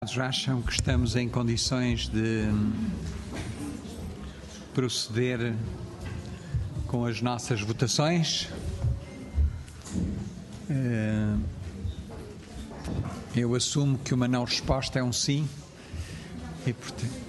Acham que estamos em condições de proceder com as nossas votações? Eu assumo que uma não resposta é um sim e, portanto,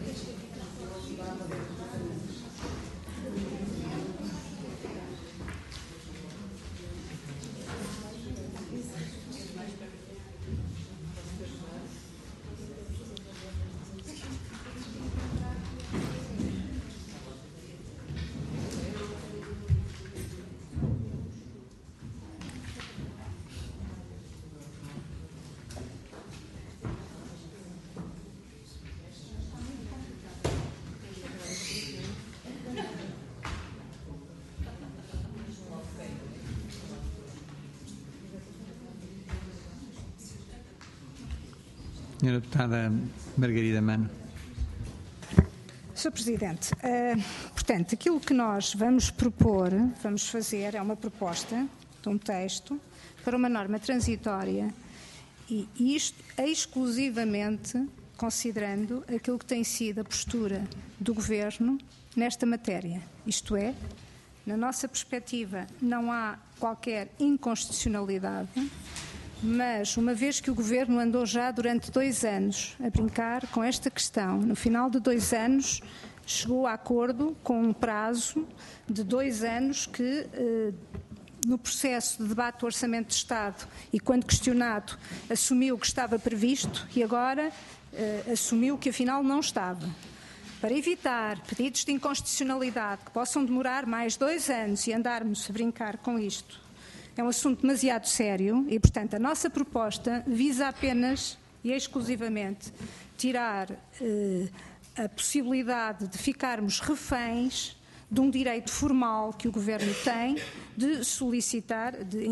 Senhora Deputada Margarida Mano. Sr. Presidente, portanto, aquilo que nós vamos fazer é uma proposta de um texto para uma norma transitória e isto exclusivamente considerando aquilo que tem sido a postura do Governo nesta matéria. Isto é, na nossa perspectiva, não há qualquer inconstitucionalidade, mas uma vez que o Governo andou já durante 2 anos a brincar com esta questão, no final de 2 anos chegou a acordo com um prazo de 2 anos que, no processo de debate do Orçamento de Estado e quando questionado, assumiu que estava previsto e agora assumiu que afinal não estava. Para evitar pedidos de inconstitucionalidade que possam demorar mais 2 anos e andarmos a brincar com isto, é um assunto demasiado sério e, portanto, a nossa proposta visa apenas e exclusivamente tirar a possibilidade de ficarmos reféns de um direito formal que o Governo tem de solicitar,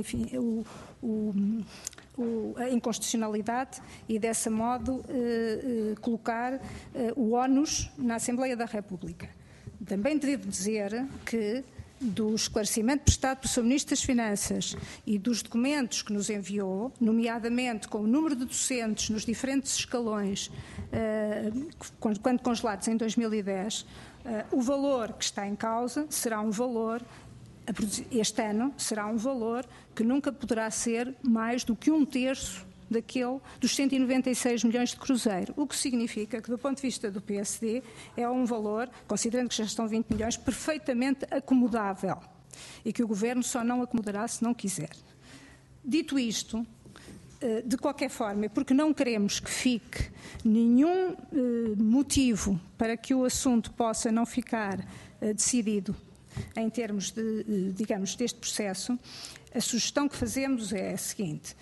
a inconstitucionalidade e, desse modo, colocar o ónus na Assembleia da República. Também devo dizer que do esclarecimento prestado pelo Sr. Ministro das Finanças e dos documentos que nos enviou, nomeadamente com o número de docentes nos diferentes escalões, quando congelados em 2010, o valor que está em causa será um valor, este ano, será um valor que nunca poderá ser mais do que 1/3 dos 196 milhões de cruzeiro, o que significa que, do ponto de vista do PSD, é um valor, considerando que já estão 20 milhões, perfeitamente acomodável e que o Governo só não acomodará se não quiser. Dito isto, de qualquer forma, porque não queremos que fique nenhum motivo para que o assunto possa não ficar decidido em termos de, digamos, deste processo, a sugestão que fazemos é a seguinte.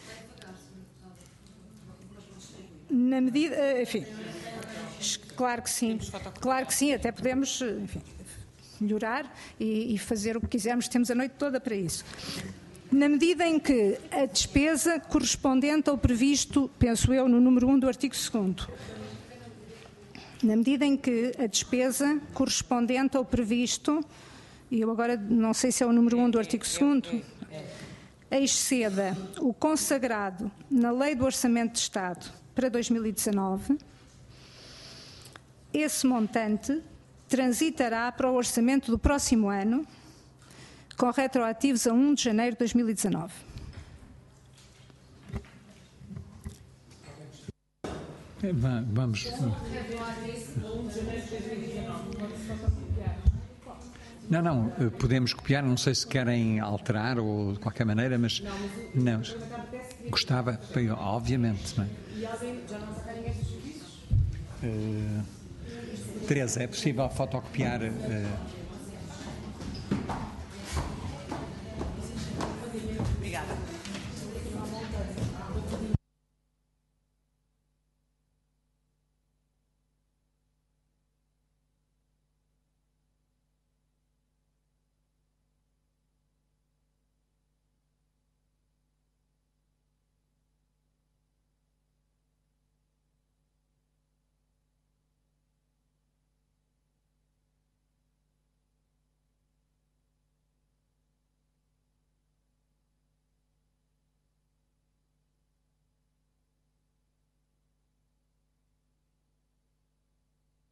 Na medida, enfim, claro que sim, até podemos, enfim, melhorar e fazer o que quisermos, temos a noite toda para isso. Na medida em que a despesa correspondente ao previsto, penso eu, no número 1 do artigo 2º, na medida em que a despesa correspondente ao previsto, e eu agora não sei se é o número 1 do artigo 2º, exceda o consagrado na Lei do Orçamento de Estado para 2019, esse montante transitará para o orçamento do próximo ano, com retroativos a 1 de janeiro de 2019. Vamos. Não, podemos copiar, não sei se querem alterar ou de qualquer maneira, mas não. Gostava, obviamente, não é? E alguém já não sacarem estes serviços? Teresa, é possível fotocopiar?